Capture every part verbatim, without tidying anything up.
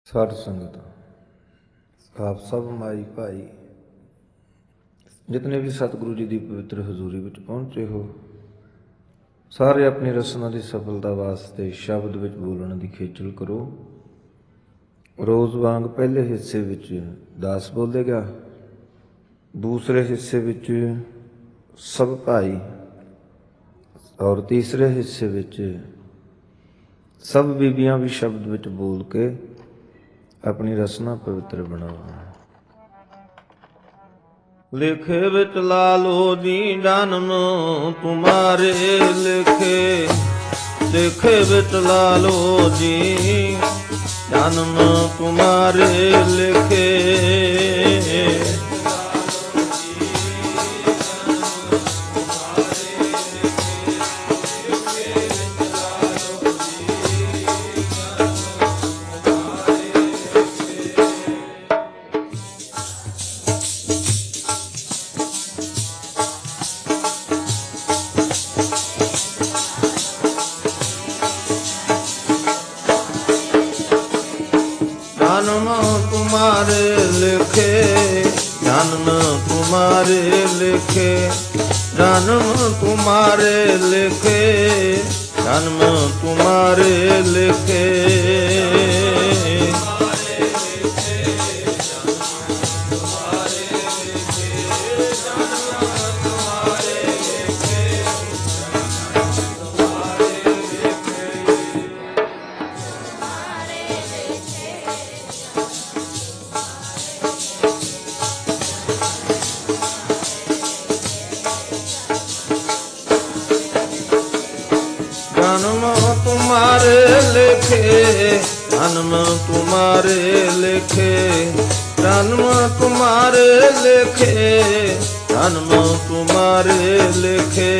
ਸਾਧ ਸੰਗਤ ਆਪ ਸਭ ਮਾਈ ਭਾਈ ਜਿਤਨੇ ਵੀ ਸਤਿਗੁਰੂ ਜੀ ਦੀ ਪਵਿੱਤਰ ਹਜ਼ੂਰੀ ਵਿੱਚ ਪਹੁੰਚੇ ਹੋ, ਸਾਰੇ ਆਪਣੀ ਰਸਨਾ ਦੀ ਸਫਲਤਾ ਵਾਸਤੇ ਸ਼ਬਦ ਵਿੱਚ ਬੋਲਣ ਦੀ ਖੇਚਲ ਕਰੋ। ਰੋਜ਼ ਵਾਂਗ ਪਹਿਲੇ ਹਿੱਸੇ ਵਿੱਚ ਦਾਸ ਬੋਲੇਗਾ, ਦੂਸਰੇ ਹਿੱਸੇ ਵਿੱਚ ਸਭ ਭਾਈ ਔਰ ਤੀਸਰੇ ਹਿੱਸੇ ਵਿੱਚ ਸਭ ਬੀਬੀਆਂ ਵੀ ਸ਼ਬਦ ਵਿੱਚ ਬੋਲ ਕੇ ਆਪਣੀ ਰਸਨਾ ਪਵਿੱਤਰ ਬਣਾਓ। ਲਿਖੇ ਵਿੱਚ ਲਾਲੋ ਜੀ ਜਨਮ ਤੁਮਾਰੇ ਲਿਖੇ, ਲਿਖੇ ਵਿੱਚ ਲਾਲੋ ਜੀ ਜਨਮ ਤੁਮਾਰੇ ਲਿਖੇ। जन्म तुम्हारे लिखे, जन्म तुम्हारे लिखे, जन्म तुम्हारे लिखे, जन्म तुम्हारे लिखे। जन्म तुम्हारे लिखे, जन्म तुम्हारे लिखे, जन्म तुम्हारे लिखे, जन्म तुम्हारे लिखे।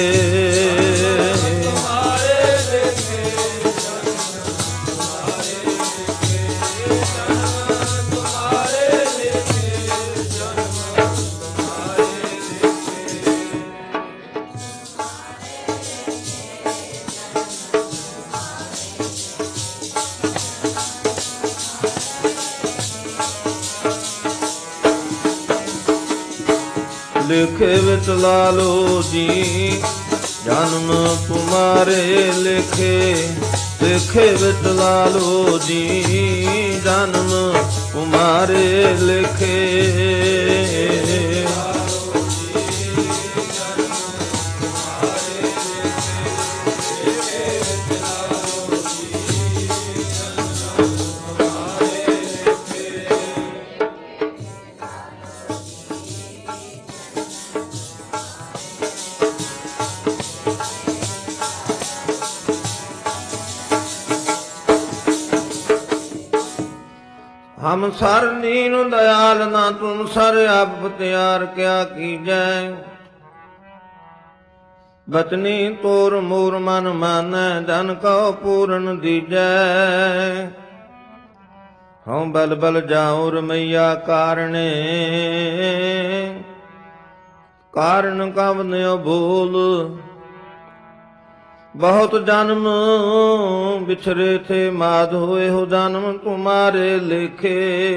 लिखे विच लालो जी जन्म तुम्हारे लिखे, लिखे विच लालो जी जन्म तुम्हारे लिखे। हम सर दीन दयाल ना तुम सर अब प्यार क्या कीजै। बचनी तोर मोर मन मानै जन कहो पूरन दीजै। हूँ बल बल जाऊं रमैया कारणे, कारण कब न्यो बोल। बहुत जन्म बिछरे थे माध हुए हो जन्म तुम्हारे लिखे।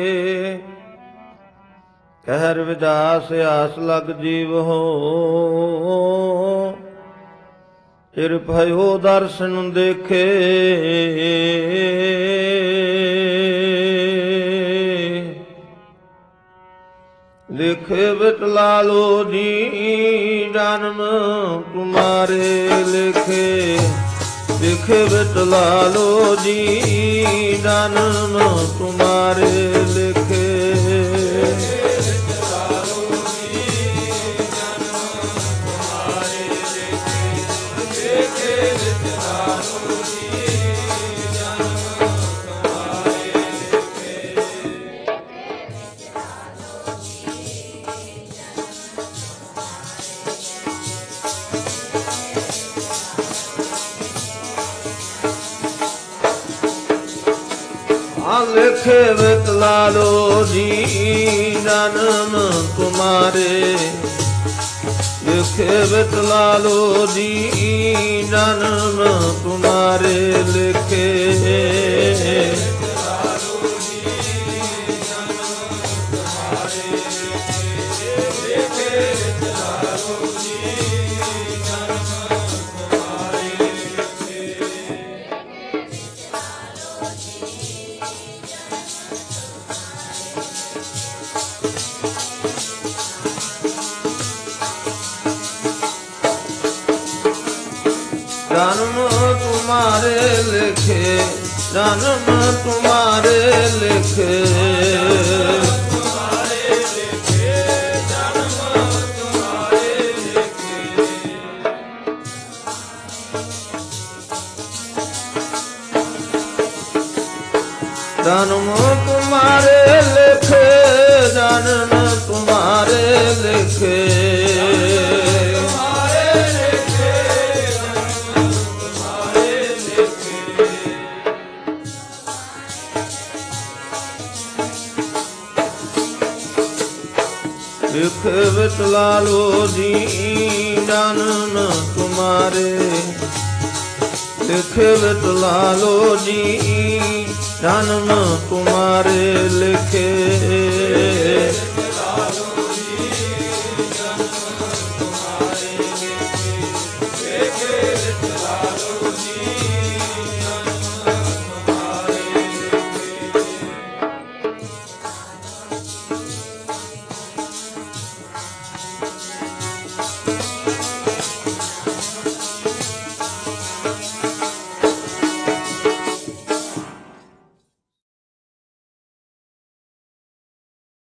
कहर विदास आस लग जीव हो, चिर भयो दर्शन देखे। लिखे विच लालो जी जन्म तुम्हारे लिखे, लिखे विच लालो जी जन्म तुम्हारे लिखे। लिखे विच लालो जी जन्म तुम्हारे, लिखे विच लालो जी जन्म तुम्हारे लिखे। जन्म तुम्हारे लिखे, जन्म तुम्हारे लिखे, तुम्हारे लिखे, जन्म तुम्हारे लिखे। जन्म तुम्हारे लिखे, जन्म तुम्हारे लिखे, लिख वित लालो जी जन्म तुम्हारे, लिख वित लालो जी जन्म तुम्हारे लिखे,